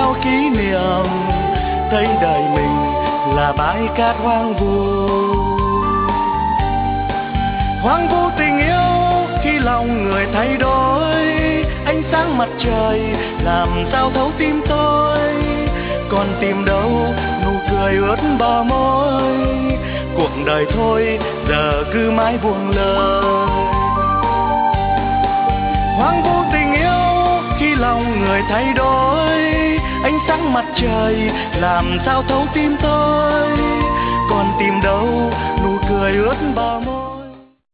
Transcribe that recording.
theo kỷ niệm, thấy đời mình là bãi cát hoang vu. Hoang vu tình yêu khi lòng người thay đổi, ánh sáng mặt trời làm sao thấu tim tôi, còn tìm đâu nụ cười ướt bờ môi. Cuộc đời thôi giờ cứ mãi buông lời. Hoang vu tình yêu khi lòng người thay đổi, ánh sáng mặt trời làm sao thấu tim tôi, còn tìm đâu nụ cười ướt bờ môi.